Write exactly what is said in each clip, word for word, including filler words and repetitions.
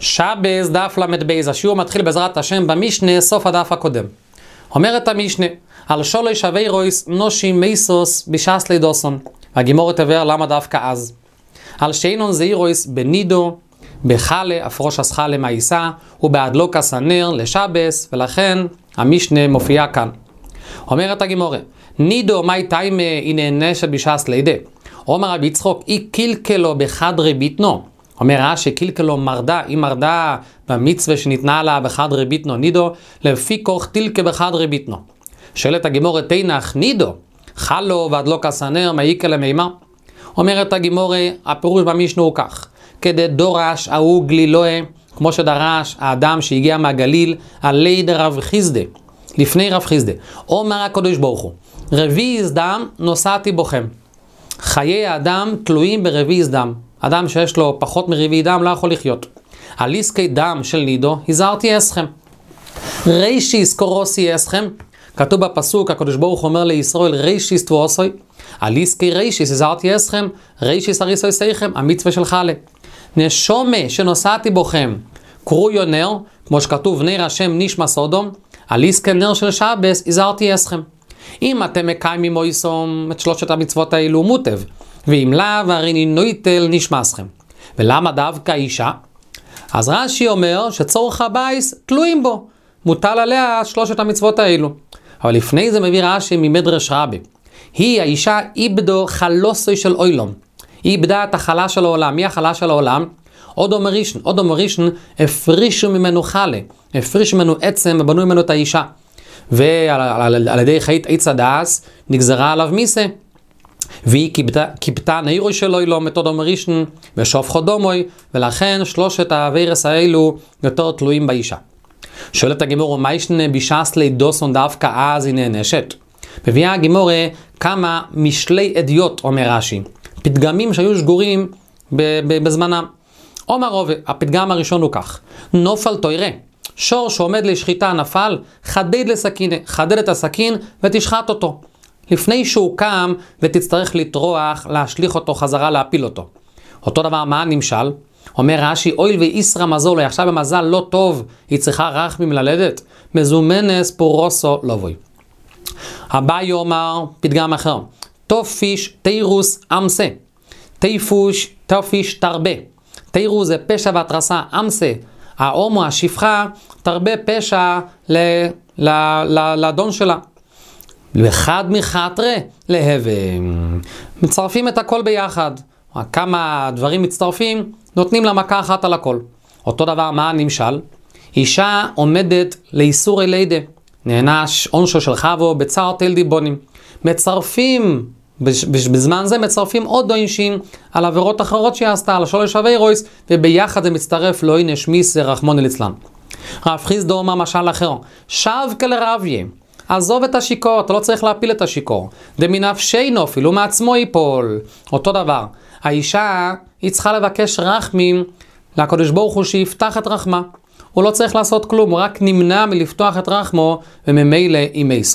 שבס דף למד בייז, השיעור מתחיל בעזרת השם במשנה, סוף הדף הקודם. אומרת המשנה, על שולש אביירוס נושים מייסוס בשעס לידוסון. והגימורת עבר למה דווקא אז. על שאינון זעירוס בנידו, בחלה, הפרוש הסחלה מאיסה, ובהדלוק הסנר לשבס, ולכן המשנה מופיע כאן. אומרת הגימורת, נידו מי טיימה היא נענשת בשעס לידה. אומר רבי יצחוק, אי קילקלו בחדרי ביטנו. אומר רש"י, קילקלו מרדה, היא מרדה במצווה שניתנה לה בחדרי ביטנו נידו, לפי כוח תילקה בחדרי ביטנו. שואלת הגימורת, תנח נידו, חלו והדלוק הסנר, מאיקה למימה? אומרת הגימורת, הפירוש במשנה הוא כך, כדי דורש ההוא גלילוה, כמו שדרש האדם שהגיע מהגליל, עלי דרב חיסדה, לפני רב חיסדה. אומר הקדוש ברוך הוא, רביז דם נוסעתי בוכם. חיי האדם תלויים ברביז דם. אדם שיש לו פחות מרביעי דם לא יכול לחיות. על עסקי דם של נידו, הזהרתי אסכם. רישיס קורוסי אסכם. כתוב בפסוק, הקדוש ברוך אומר לישראל, רישיס תבואסוי. על עסקי רישיס, הזהרתי אסכם. רישיס הריסוי סייכם, המצווה שלך עלה. נשומה שנוסעתי בוכם, קרו יונר, כמו שכתוב, נר השם נשמע סודום. על עסקי נר של שבס, הזהרתי אסכם. אם אתם מקיימים מויסום את שלושת המצוות האלו מוטב, ואם לאו הרי נויטל נשמעסכם. ולמה דווקא אישה? אז רש"י אומר שצורך הבייס תלויים בו, מוטל עליה שלושת המצוות האלו. אבל לפני זה מביא רש"י ממדרש רבי, היא האישה איבדו חלוסוי של אוילום, היא איבדה את החלה של העולם. מי החלה של העולם? עוד אומר ראשון, עוד אומר ראשון, הפרישו ממנו חלה, הפרישו ממנו עצם ובנו ממנו את האישה. ועל על, על ידי חיית עץ הדס נגזרה עליו מיסה, והיא קיבתה נעירוי שלו לא מתוד אומר ראשון ושופחו דומוי, ולכן שלושת העבירס האלו יותר תלויים באישה. שואלת הגימורה, מה ישנה בשעס לידוסון דווקא אז היא נענשת? מביאה הגימורה כמה משלי עדיות, אומר רש"י, פתגמים שהיו שגורים בזמנם. אומר רובה, הפתגם הראשון הוא כך, נופל תוירה, שור שעומד לשחיטה נפל, חדד לסכין, חדד את הסכין ותשחט אותו. לפני שהוא קם ותצטרך לטרוח, להשליך אותו חזרה, להפיל אותו. אותו דבר, מה נמשל? אומר רש"י, אויל ואיסרא מזול, עכשיו במזל לא טוב, היא צריכה רחמים ללדת, מזומנס פורוסו לא בוי. הבא יאמר פתגם אחר, תופיש תירוס אמסה, תיפוש תופיש תרבה. תירוס זה פשע והתרסה, אמסה, ההומו, השפחה, תרבה פשע ל, ל, ל, לאדון שלה. אחד מחתרה להבם. מצרפים את הכל ביחד. כמה דברים מצטרפים, נותנים לה מכה אחת על הכל. אותו דבר, מה נמשל? אישה עומדת לאיסור לידה. נענש עונשו של חבו בצער תל דיבונים. מצרפים, בזמן זה מצרפים עוד עונשים על עבירות אחרות שהיא עשתה, על שולש אביירוס, וביחד זה מצטרף לא עונש מיסה רחמנא ליצלן. רב חיסדא אומר משל אחר, שב כלרביה. עזוב את השיקור, אתה לא צריך להפיל את השיקור. דמנפשנו, אפילו מעצמו ייפול. אותו דבר, האישה היא צריכה לבקש רחמים לקדוש ברוך הוא שיפתח את רחמה. הוא לא צריך לעשות כלום, הוא רק נמנע מלפתוח את רחמו וממילא ימייסו.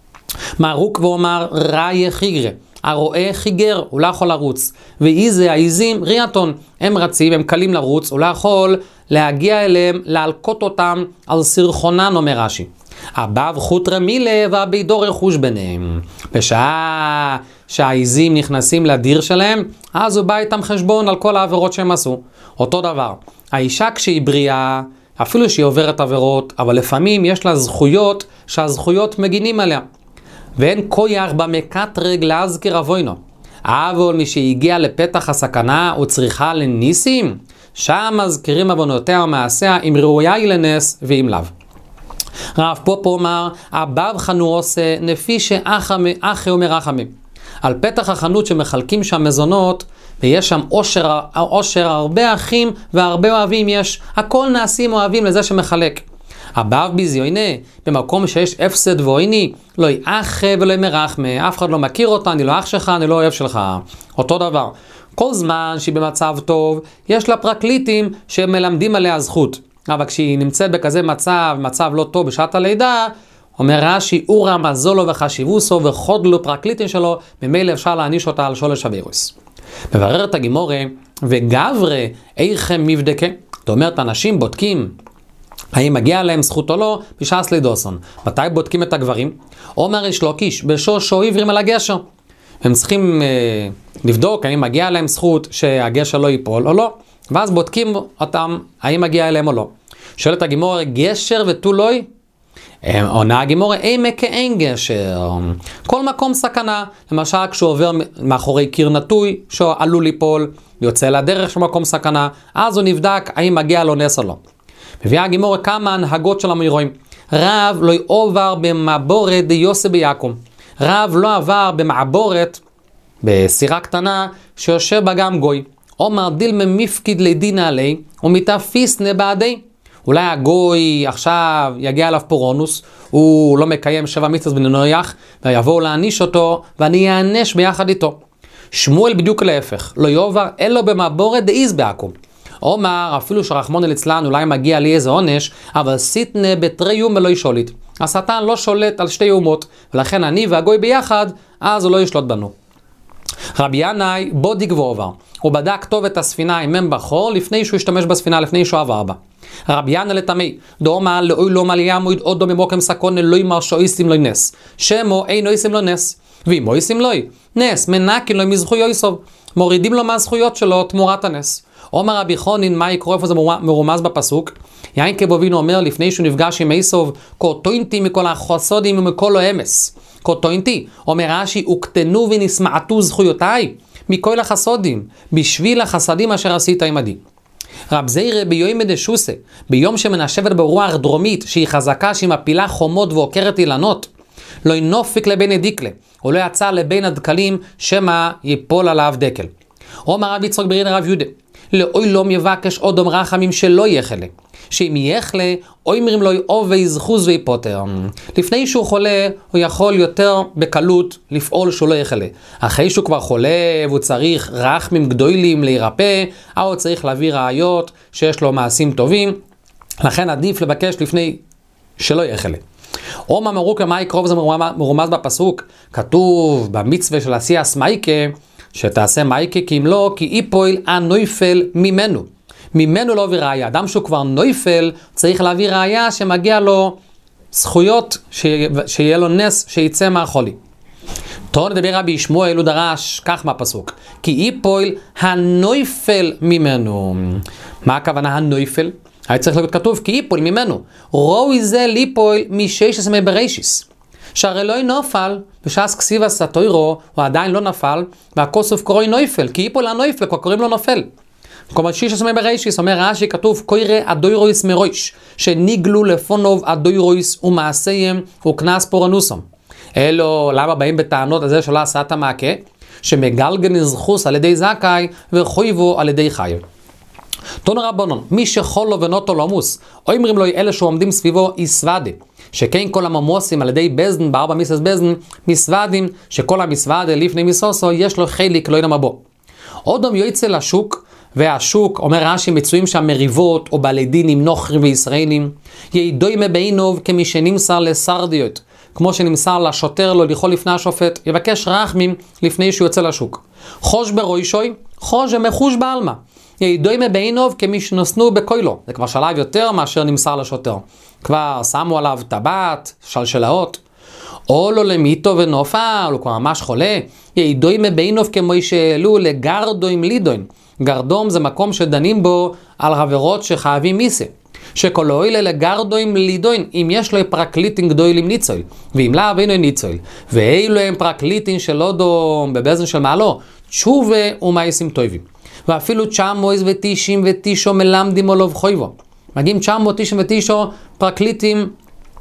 מערוק ואומר ראי חיגרה, הרואה חיגר, הוא לא יכול לרוץ. ואיזה העיזים ריאטון, הם רצים, הם קלים לרוץ, הוא לא יכול להגיע אליהם, להלקות אותם על סרחונן, אומר רש"י. הבב חוטרה מילה והבידו רכוש ביניהם. בשעה שהעיזים נכנסים לדיר שלהם, אז הוא בא איתם חשבון על כל העבירות שהם עשו. אותו דבר, האישה כשהיא בריאה, אפילו שהיא עוברת עבירות, אבל לפעמים יש לה זכויות שהזכויות מגינים עליה. ואין כויח במקטרג להזכיר אבוינו. אבל מי שהגיע לפתח הסכנה הוא צריכה לניסים, שם מזכירים אבונותיה ומעשיה אם ראויה היא לנס ואם לאו. רב פופו אומר, הבב חנו עושה נפי שאחי ומרחמי. על פתח החנות שמחלקים שם מזונות, ויש שם עושר, עושר הרבה אחים והרבה אוהבים יש. הכל נעשים אוהבים לזה שמחלק. הבב בזיוינה, במקום שיש הפסד ואויני, לא אחי ולא מרחמי. אף אחד לא מכיר אותה, אני לא אח שלך, אני לא אוהב שלך. אותו דבר. כל זמן שהיא במצב טוב, יש לה פרקליטים שמלמדים עליה זכות. אבל כשהיא נמצאת בכזה מצב, מצב לא טוב בשעת הלידה, אומר רש"י, אורה מזולו וחשיבוסו וחודלו פרקליטים שלו, ממילא אפשר להעניש אותה על שולש אביירוס. מבררת הגימורה, וגברה איכם מבדקה, זאת אומרת, אנשים בודקים האם מגיע להם זכות או לא, בשעס לידוסון. מתי בודקים את הגברים? אומר יש לו קיש, בשושו עיוורים על הגשר. הם צריכים אה, לבדוק האם מגיע להם זכות שהגשר לא ייפול או לא, ואז בודקים אותם האם מגיע להם או לא. שואלת הגימור, גשר ותולוי? עונה הגימור, אימה כאין גשר. כל מקום סכנה, למשל כשהוא עובר מאחורי קיר נטוי, שהוא עלול ליפול, יוצא לדרך של מקום סכנה, אז הוא נבדק האם מגיע לו נס או לא. מביאה הגימור כמה הנהגות של המוירואים. רב לא עובר במעבורת דיוסי ביעקום. רב לא עבר במעבורת, בסירה קטנה, שיושב בה גם גוי. אומר דילמה מפקיד לדין עלי, ומתאפיסנה בעדי. אולי הגוי עכשיו יגיע אליו פורונוס, הוא לא מקיים שבע מצוות בנויח, ויבואו להעניש אותו, ואני אענש ביחד איתו. שמואל בדיוק להפך, לא יעובר אלו במעבורת דאיז בעקום. אומר, אפילו שרחמון אל אצלן אולי מגיע לי איזה עונש, אבל סיטנה בתרי יום ולא ישולית. השטן לא שולט על שתי יומות, ולכן אני והגוי ביחד, אז הוא לא ישלוט בנו. רבי ינאי בודיק ועובר. הוא בדק טוב את הספינה עם מם בחור, לפני שהוא השתמש בספינה, לפני שהוא עבר בה. רבי ינאי לתמי, דאמר לאוי לא מליה מויד עוד דומי מוקם סקון אלוהי מרשו איסים לו נס. שמו אינו איסים לו נס. ואם הוא איסים לו נס, מנקין לו מזכוי יויסוב. מורידים לו מהזכויות שלו תמורת הנס. אומר רבי חונין, מה יקרוא איפה זה מרומז בפסוק? יין כבובינו אומר לפני שהוא נפגש עם איסוב, קוטוינתי מכל החסודים ומכל האמס. קוטוינתי, אומר רש"י, וקטנו ונסמעתו זכויותיי מכל החסודים, בשביל החסדים אשר עשית עמדי. רב זירא ביום דשוסה, ביום שמנשבת ברוח דרומית, שהיא חזקה, שהיא מפילה חומות ועוקרת אילנות, לא ינופק לבין הדיקלה, או לא יצא לבין הדקלים, שמה ייפול עליו דקל. אומר רב יצחק ברין רב יהודה, לאוי לא מבקש עוד רחמים שלא יחלה, שאם יחלה, אומרים לו אובי זכוז ויפוטר. לפני שהוא חולה, הוא יכול יותר בקלות לפעול שהוא לא יחלה. אחרי שהוא כבר חולה, והוא צריך רחמים גדולים להירפא, הוא צריך להביא ראיות שיש לו מעשים טובים, לכן עדיף לבקש לפני שלא יחלה. אומר מרוק למה יקרוב זה מרומז בפסוק, כתוב במצווה של עשייה מייקה, שתעשה מייקה כי אם לא, כי אי פועל הנויפל ממנו. ממנו לא הביא ראיה. אדם שהוא כבר נויפל, צריך להביא ראיה שמגיע לו זכויות, שיהיה לו נס שיצא מהחולי. תור נדבר רבי שמואל הוא דרש כך מהפסוק, כי אי פועל הנויפל ממנו. מה הכוונה הנויפל? היה צריך להיות כתוב כי אי פועל ממנו. ראוי זה ליפועל משש עשרה בראשיס. שהרי לא נופל, בשעס כסיבס התוירו, הוא עדיין לא נפל, והכוסוף קורא נויפל, כי אי פועל הנויפל, כבר קוראים לו נופל. כלומר שיש עשרה בראשיס, אומר רש"י, כתוב קורא הדוירויס מרויש, שניגלו לפונוב הדוירויס ומעשיהם וכנס פורנוסם. אלו, למה באים בטענות על זה שלא עשה את המעקה? שמגלגל נזכוס על ידי זכאי וחויבו על ידי חייב. תונו רבונון, מי שחול לו ונוטו לא עמוס, או אומרים לו אלה שעומדים סביבו יסוודה, שכן כל הממוסים על ידי בזדן, בארבע מיסס בזדן, מסוואדים, שכל המסוודה לפני מיסוסו יש לו חלק לא ינמה בו. אודם יוצא לשוק, והשוק, אומר רש"י, מצויים שם מריבות או בעלי דין עם נוכרים וישראלים, ידוי מבעינוב כמי שנמסר לסרדיות, כמו שנמסר לשוטר לו לאכול לפני השופט, יבקש רחמים לפני שהוא יוצא לשוק. חוש ברוישוי, חוש ומחוש בעלמה. ידוי מבעינוב כמי שנוסנו בקוילו, זה כבר שלב יותר מאשר נמסר לשוטר. כבר שמו עליו טבעת, שלשלאות, או לא למיתו ונופל, הוא כבר ממש חולה, ידוי מבעינוב כמו שאלו לגרדוים לידוין. גרדום זה מקום שדנים בו על עבירות שחייבים מיסה. שכל אוילה לגרדוים לידוין, אם יש לו פרקליטים גדולים ניצול, ואם לא אבינו ניצול, ואילו הם פרקליטים של אודום בבזן של מעלו, תשובה ומייסים טובים. ואפילו תשע מאות תשעים ותשע מלמדים עליו חויבו. מגיעים תשע מאות תשעים ותשע פרקליטים,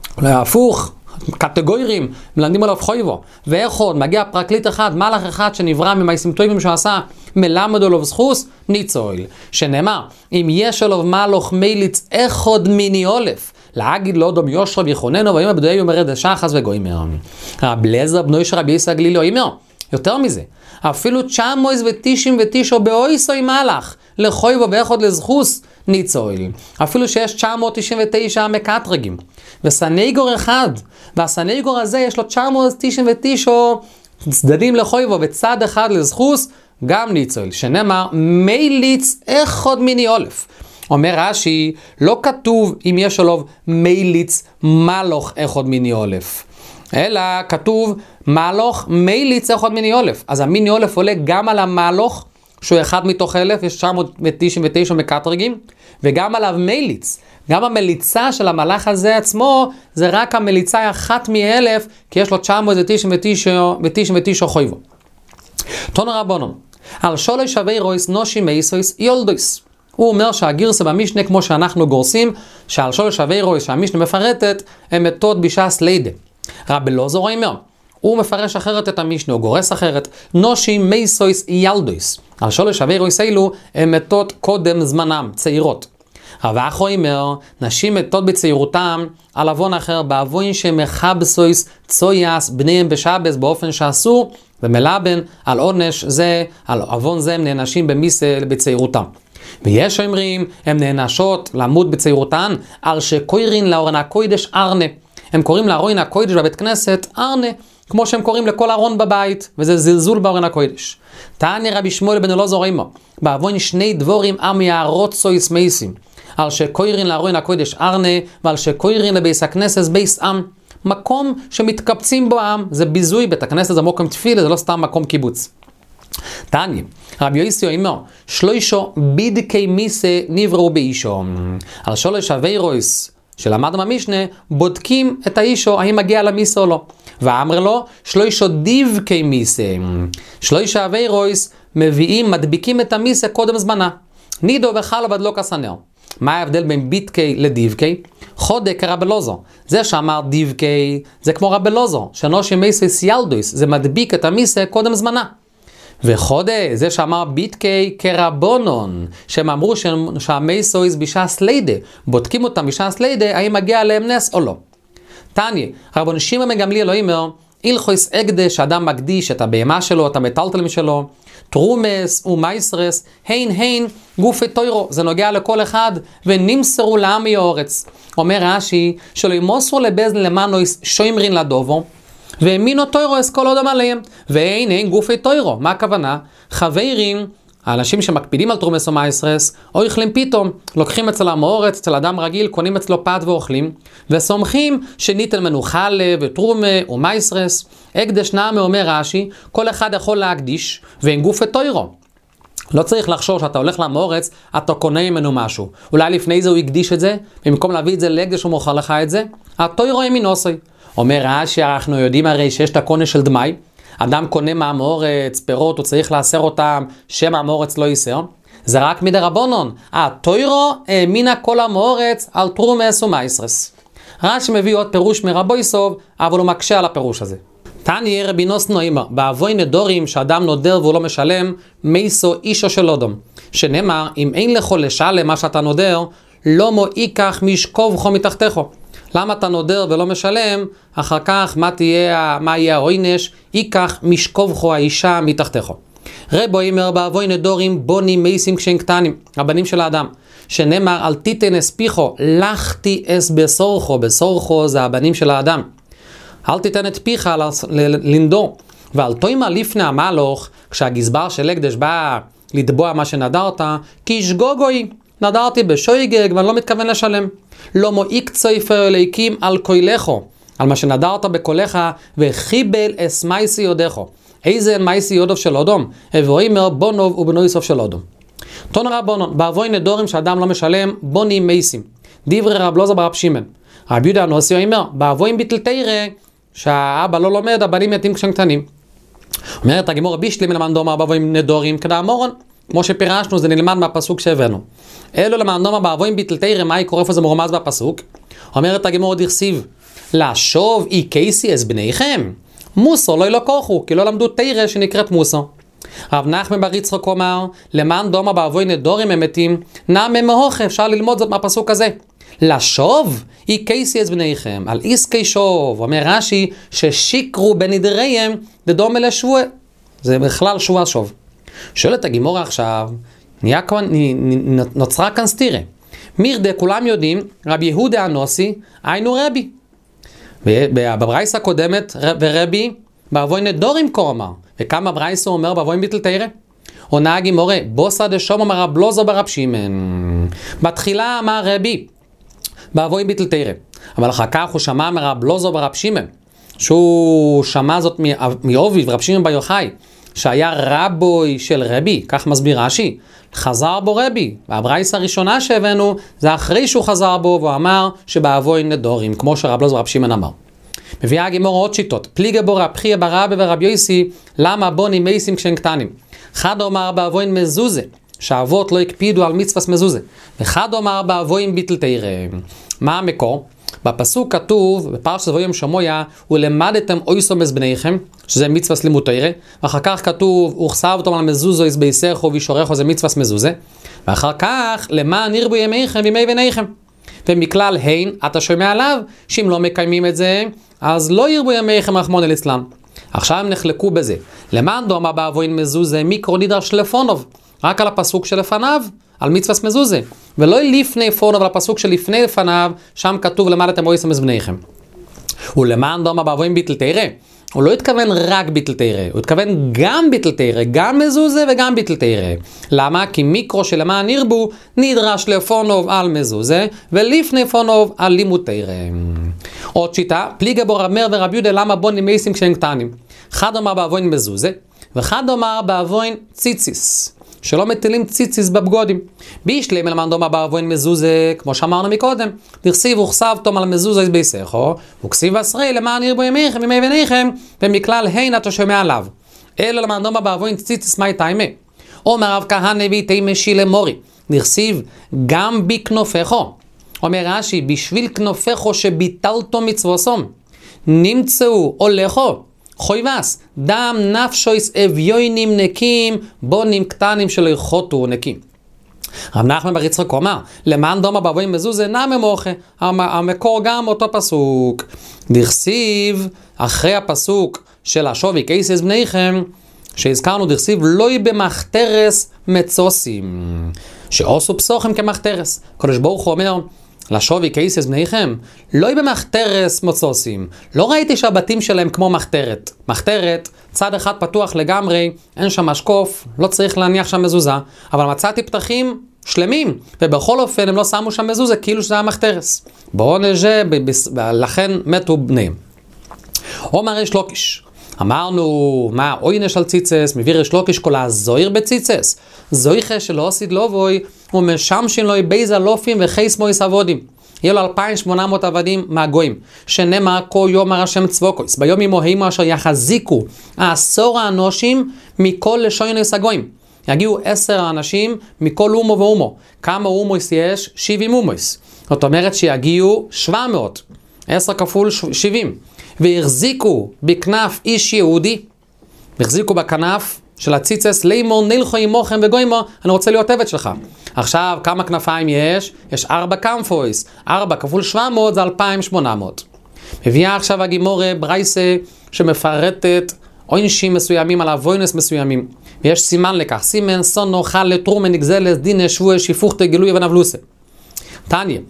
להפוך, קטגוריים, מלמדים עליו חויבו. ואיך עוד, מגיע פרקליט אחד, מלאך אחד שנברא ממייסים טובים שהוא עשה, מלמד עליו זכוס, ניצול. שנאמר, אם יש עליו מלוך מיליץ אחד מיני אולף, להגיד לו דום יושרה ביחוננו, ויאמר בדואי יאמר עד השחס וגוימר. רב אליעזר בנו של רבי ישי הגלילי אומר, יותר מזה, אפילו תשע מאות תשעים ותשע באויסוי מלאך, לחויבו ואחד לזכוס, ניצול. אפילו שיש תשע מאות תשעים ותשע מקטרגים, וסנגור אחד, והסנגור הזה יש לו תשע מאות תשעים ותשע צדדים לחויבו, וצד אחד לזכוס, גם ניצול, שנאמר, מיליץ אחד מיני אולף. אומר רש"י, לא כתוב אם יש עליו מיליץ מלוך אחד מיני אלף, אלא כתוב מלוך מיליץ אחד מיני אלף. אז המיני אלף עולה גם על המלוך, שהוא אחד מתוך אלף, יש תשע מאות תשעים ותשע מקטרגים, וגם עליו מיליץ. גם המליצה של המלאך הזה עצמו, זה רק המליצה אחת מאלף, כי יש לו תשע מאות תשעים ותשע חויבו. תנו רבנן, על שולש עבירוס נושי מייסוס יולדוס. הוא אומר שהגירסה במשנה, כמו שאנחנו גורסים, שעל שולש עבירוס שהמשנה מפרטת, הם מתות בשעס לידה. רבי אלעזר אומר, הוא מפרש אחרת את המשנה, הוא גורס אחרת, נושי מייסוס ילדוס. על שולש עבירוס אלו, הם מתות קודם זמנם, צעירות. רב אחו אומר, נשים מתות בצעירותם על אבון אחר, באבון שמחבסויס צויאס בניהם בשבס באופן שאסור, ומלאבן על עונש זה, על אבון זה הם נענשים במיסה בצעירותם. ויש אומרים, הם נענשות למות בצעירותן, על שקוירין לאורן הקוידש ארנה. הם קוראים לאורן הקוידש בבית כנסת ארנה, כמו שהם קוראים לכל ארון בבית, וזה זלזול באורן הקוידש. תעני רבי שמואל בן אלעזר אימו, באבון שני דבורים עמי הרוצויס מייסים, על שקוירין לאורן הקוידש ארנה, ועל שקוירין לבייס הכנסת בייס עם. מקום שמתקבצים בו עם, זה ביזוי, בית הכנסת זה מקום תפילה, זה לא סתם מקום קיבוץ. תעני, רבי יוסיו אומר, שלוישו בידקי מיסה נבראו באישו. על שולש עבירוס שלמדנו במשנה, בודקים את האישו, האם מגיע למיסה או לא. ואמר לו, שלוישו דיבקי מיסה. שלושה עבירוס מביאים, מדביקים את המיסה קודם זמנה. נידו וחלב עד לא כסנר. מה ההבדל בין ביטקי לדיבקי? חודק רבי אלעזר. זה שאמר דיבקי, זה כמו רבי אלעזר, שנושי מייסוס ילדוס, זה מדביק את המיסה קודם זמנה. וחודה, זה שאמר ביטקי כרבונון, שהם אמרו שהמייסוס בשעס לידה, בודקים אותם בשעס לידה, האם מגיע להם נס או לא. תניא, רבן שמעון בן גמליאל אומר, הלכות הקדש, שאדם מקדיש את הבהמה שלו, את המטלטלים שלו, תרומס ומייסרס, הן הן גופי תוירו, זה נוגע לכל אחד, ונמסרו לעמי האורץ. אומר רש"י, שלא ימוסרו לבזן למנויס שוימרין לדובו, והאמינו תוירו אס כל עוד עליהם, והן הן גופי תוירו. מה הכוונה? חברים, האנשים שמקפידים על תרומס ומייסרס, או אוכלים פתאום, לוקחים אצל המאורץ, אצל אדם רגיל, קונים אצלו פת ואוכלים, וסומכים שניתן מנוחה ותרומה ומייסרס. הקדש נעמה אומר רש"י, כל אחד יכול להקדיש, והן גופי תוירו. לא צריך לחשוב שאתה הולך למאורץ, אתה קונה ממנו משהו. אולי לפני זה הוא יקדיש את זה, במקום להביא את זה להקדש הוא מוכר לך את זה, התוירו הם מנוסי. אומר רש"י, אנחנו יודעים הרי שיש את הקונה של דמי, אדם קונה מהמאורץ, פירות, הוא צריך לאסר אותם, שם המאורץ לא ייסר. זה רק מדי רבונון. התוירו האמינה כל המאורץ על תרומס ומייסרס. רש"י מביא עוד פירוש מרבו יסוב, אבל הוא מקשה על הפירוש הזה. תניא רבי נוסנו אמר, באבוי נדורים שאדם נודר והוא לא משלם, מייסו אישו של אודום. שנאמר, אם אין לך לשלם מה שאתה נודר, לא מו איקח משכובכו מתחתיכו. למה אתה נודר ולא משלם? אחר כך מה תהיה, מה יהיה העונש? איקח משכובכו האישה מתחתיכו. רבו אומר, באבוי נדורים בונים מייסים כשהם קטנים, הבנים של האדם. שנאמר, אל תיתן אספיחו, לחתי אס בסורכו, בסורכו זה הבנים של האדם. אל תיתן את פיך לנדור. ועל תוימה לפני המלוך, כשהגזבר של הקדש בא לתבוע מה שנדרת, כי ישגוגוי, נדרתי בשויגג ואני לא מתכוון לשלם. לא מועיק צויפר אליקים על קוילךו, על מה שנדרת בקולך, וחיבל אס מייסי יודךו. איזה מייסי יודוב של אודום? ואומר בונוב ובנוי סוף של אודום. תון רבונון, באבוי נדורים שאדם לא משלם, בונים מייסים. דברי רב אלעזר ברב שמעון. רב יהודה הנשיא אומר, באבוים ביטל תירא, שהאבא לא לומד, הבנים יתים כשהם קטנים. אומרת הגמרא בישלם למען דומר באבוים נדורים כדאמורן, כמו שפירשנו, זה נלמד מהפסוק שהבאנו. אלו למען דומר באבוים ביטל תירא, מה יקורא איפה זה מרומז בפסוק? אומרת הגמרא דכסיב, לשוב אי קייסי אס בניכם. מוסו לא ילקוחו, כי לא למדו תירא שנקראת מוסו. רב נחמן בר יצחק אומר, למען דומר באבוי נדורים הם מתים, נעמה מהוך, אפשר ללמוד זאת מהפסוק הזה. לשוב אי קייסי אס בניכם, על איסקי שוב, אומר רש"י, ששיקרו בנדריהם, דדומה לשבוע. זה בכלל שבוע שוב. שואלת הגמרא עכשיו, נהיה כאן, נוצרה כאן סתירה. מירדה, כולם יודעים, רבי יהודה הנשיא, היינו רבי. בברייסה הקודמת, ורבי, באבוי נדורים כה אמר. וכמה ברייסה אומר באבוי ביטל תירא? עונה הגמרא, בוסה דשום אמר רב אלעזר ברב שמעון. בתחילה אמר רבי, באבוי ביטל תירא, אבל אחר כך הוא שמע מרב לוזו ורב שמעון, שהוא שמע זאת מאובי ורב שמעון בר יוחאי, שהיה רבוי של רבי, כך מסביר רש"י, חזר בו רבי, והברייתא הראשונה שהבאנו, זה אחרי שהוא חזר בו, והוא אמר שבאבוי נדורים, כמו שרב לוזו ורב שמעון אמר. מביאה הגימור עוד שיטות, פליגה בו רב חייא בר אבא ורב יוסי, למה בונים מייסים כשהם קטנים? אחד אומר באבוין מזוזה, שהאבות לא הקפידו על מצוות מזוזה, אחד אומר באבוין ביטל תירא. מה המקור? בפסוק כתוב, בפרשת ויום שמויה, ולמדתם אויסומס בניכם, שזה מצוות לימוד תירא, ואחר כך כתוב, וכסבתם על מזוזויס ביסכו וישורךו, זה מצוות מזוזה, ואחר כך, למען ירבו ימיכם וימי בניכם. ומכלל הין, אתה שומע עליו, שאם לא מקיימים את זה, אז לא ירבו ימיכם רחמנא ליצלן. עכשיו הם נחלקו בזה. למען דומה באבוין מזוזה, מיקרו נדרש לפונוב, רק על הפסוק שלפניו, על מצוות מזוזה, ולא לפני פונוב, על הפסוק שלפני לפניו, שם כתוב למדתם אויסומס בניכם. ולמען דומה באבוין ביטל תירא, הוא לא התכוון רק ביטל תירא, הוא התכוון גם ביטל תירא, גם מזוזה וגם ביטל תירא. למה? כי מיקרו שלמען ירבו נדרש לפונוב על מזוזה, ולפני פונוב על לימוד תירא. עוד שיטה, פליגה בו רב מאיר ורב יהודה, למה בונים מייסים כשהם קטנים? אחד אומר באבוין מזוזה, ואחד אומר באבוין ציציס, שלא מטילים ציציס בבגודים. בישלם למען דומה באבוין מזוזה, כמו שאמרנו מקודם, דכסיב וכסבתם על מזוזה ביסכו, וכסיב עשרי למען ירבו ימיכם וימי בניכם, ומכלל הין אתה שומע עליו. אלא למען דומה באבוין ציציס מאי תיימה. אומר רב כהנא ביתימה שילה מורי, דכסיב גם בכנופךו. אומר רש"י, בשביל כנופךו שביטלתו מצווסום, נמצאו הולכו, חויבס, דם נפשויס אביונים נקים, בונים קטנים שלא יחוטו נקים. רב נחמן בר יצחק אומר, למען דומה באבוין מזוזה נמי מוחה, המקור גם אותו פסוק. דכסיב, אחרי הפסוק של השווי כסס בניכם, שהזכרנו דכסיב, לא יהיה במחתרס מצוסים, שעושו פסוכם כמחתרס. קדוש ברוך הוא אומר, לשווי כסס בניכם, לא יהיה במחתרס מצוסים. לא ראיתי שהבתים שלהם כמו מחתרת. מחתרת, צד אחד פתוח לגמרי, אין שם משקוף, לא צריך להניח שם מזוזה, אבל מצאתי פתחים שלמים, ובכל אופן הם לא שמו שם מזוזה, כאילו שזה היה מחתרס. בואו נג'ה, לכן מתו בניהם. אומר ריש לוקיש, אמרנו, מה, אוינש על ציצס, מביא ריש לוקיש כל הזויר בציצס. זויכה שלא עשית לא בוי, ומשמשין לו בייזה לופים וחייס מויס עבודים. יהיו לו אלפיים ושמונה מאות עבדים מהגויים, שנאמר כה יאמר השם צבוקויס, ביום ימוהימו אשר יחזיקו העשור האנושים מכל לשוינס הגויים. יגיעו עשר אנשים מכל אומו ואומו. כמה אומויס יש? שבעים אומויס. זאת אומרת שיגיעו שבע מאות. עשר כפול שבעים. והחזיקו בכנף איש יהודי, החזיקו בכנף של הציצס, לימור נלכו עמוכם וגוימו, אני רוצה להיות עבד שלך. עכשיו, כמה כנפיים יש? יש ארבע כנפויס. ארבע כפול שבע מאות זה אלפיים ושמונה מאות. מביאה עכשיו הגימורה ברייסה שמפרטת עונשים מסוימים על אבוינס מסוימים. ויש סימן לכך, סימן סונו חל לתרומן נגזלס דין שבוע שיפוכת גילוי ונבלוסה. תניא,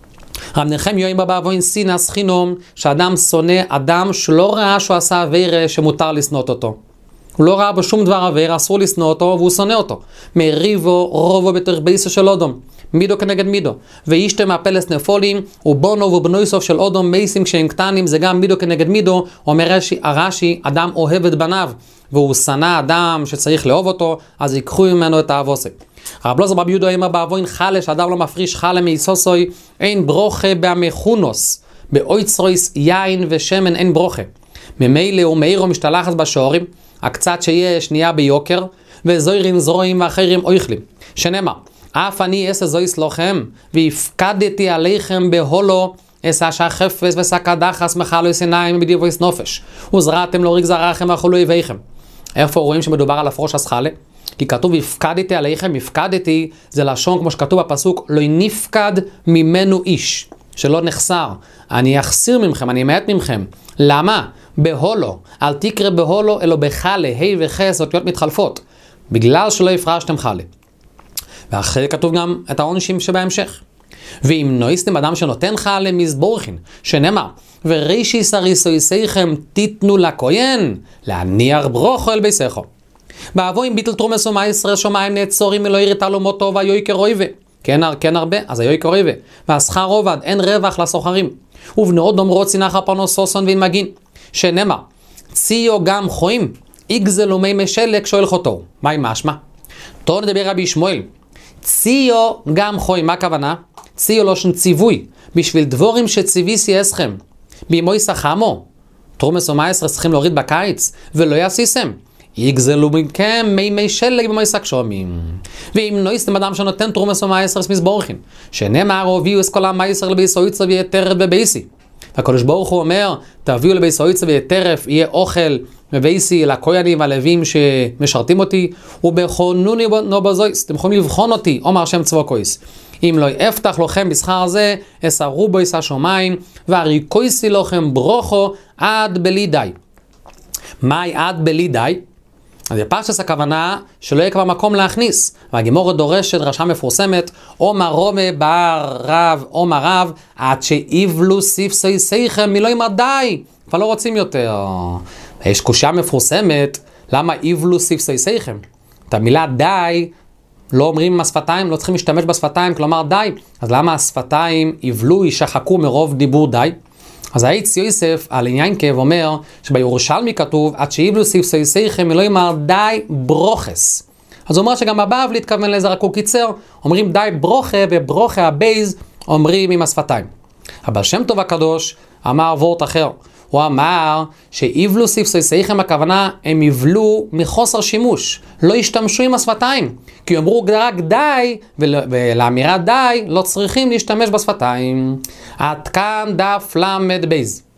רב נחמיה אומר באבוין סינס חינום, שאדם שונא אדם שלא ראה שהוא עשה עבירה שמותר לסנות אותו. הוא לא ראה בשום דבר עבירה, אסור לסנות אותו, והוא שונא אותו. מריבו רובו בתרבייסו של אודום, מידו כנגד מידו. ואישתם מהפלס נפולים, ובונו ובנויסוף של אודום מייסים כשהם קטנים, זה גם מידו כנגד מידו. אומר הרש"י, אדם אוהב את בניו, והוא שנא אדם שצריך לאהוב אותו, אז ייקחו ממנו את האבוסי. רב לוזו רבי יהודה אומר באבוין חלה, שאדם לא מפריש חלה מיסוסוי, אין ברוכה בהמחונוס, באויצרויס יין ושמן אין ברוכה. ממילא ומאירו משתלחת בשעורים, הקצת שיש נהיה ביוקר, וזוירים זרועים ואחרים אויכלים. שנאמר, אף אני אעשה זויס לכם, והפקדתי עליכם בהולו, אעשה שהחפש וסקדחס מחלויס עיניים בדיבויס נופש, וזרעתם להוריג זרעכם ואכלו איביכם. איפה רואים שמדובר על הפרוש הסחלה? כי כתוב הפקדתי עליכם, הפקדתי, זה לשון כמו שכתוב בפסוק, לא נפקד ממנו איש, שלא נחסר. אני אחסיר ממכם, אני אמעט ממכם. למה? בהולו, אל תקרא בהולו, אלא בחלה, ה' וחס, אותיות מתחלפות, בגלל שלא הפרשתם חלה. ואחרי כתוב גם את העונשים שבהמשך. ואם נויסתם אדם שנותן חלה מזבורכין, שנאמר, ורישי סריסויסייכם תיתנו לכהן, להניח ברוכו אל ביסכו. באבוין ביטל תרומס ומעשרה שמיים נעצורים אלוהי תעלומותו והיוי כרויבה. כן, כן הרבה, אז היו יקרא רבה. והשכר עובד, אין רווח לסוחרים. ובנאות דומרות צינח הפרנוס סוסון ואין מגין. שנאמר, ציו גם חויים, יגזלו מי משלק שואל חותו. מהי משמע? תור נדבר רבי שמואל. ציו גם חויים, מה הכוונה? ציו לא שן ציווי, בשביל דבורים שציוויסי אסכם. בימוי סחמו, תרומס ומייסר צריכים להוריד בקיץ, ולא יעשיסם. יגזלו מכם מי מי שלג במוי שק שומים. ואם לא יסתם אדם שנותן תרומס ומייסר מסבורכים, שנאמר הביאו את כל המייסר לביס הויצר ויהיה טרף בבייסי. והקדוש ברוך הוא אומר, תביאו לביס הויצר ויהיה טרף, יהיה אוכל מבייסי לכוינים והלווים שמשרתים אותי, ובכונוני נובזויס, אתם יכולים לבחון אותי, אומר השם צבוקויס. אם לא יפתח לכם בשכר הזה, אסרו בו יסע שומיים, והריקויסי לכם ברוכו עד בלי די. מהי עד בלי די? אז בפרשס הכוונה שלא יהיה כבר מקום להכניס. והגימורת דורשת דרשה מפורסמת, אומר רומה בר רב, אומר רב, עד שיבלו ספסי סייכם, מלא יאמר די, כבר לא רוצים יותר. יש קושיה מפורסמת, למה יבלו ספסי סייכם? את המילה די, לא אומרים עם השפתיים, לא צריכים להשתמש בשפתיים, כלומר די. אז למה השפתיים יבלו, ישחקו מרוב דיבור די? אז האיץ יוסף על עניין כאב אומר שבירושלמי כתוב עד שיבלו ספסי סייכם מלא יאמר די ברוכס. אז הוא אומר שגם הבבלי התכוון לזה רק הוא קיצר, אומרים די ברוכה, וברוכה הבייז אומרים עם השפתיים. אבל שם טוב הקדוש אמר וורט אחר, הוא אמר שיבלו ספסי סייכם הכוונה הם יבלו מחוסר שימוש, לא ישתמשו עם השפתיים, כי אמרו רק די, ולאמירה די לא צריכים להשתמש בשפתיים. עד כאן דף למד בייז.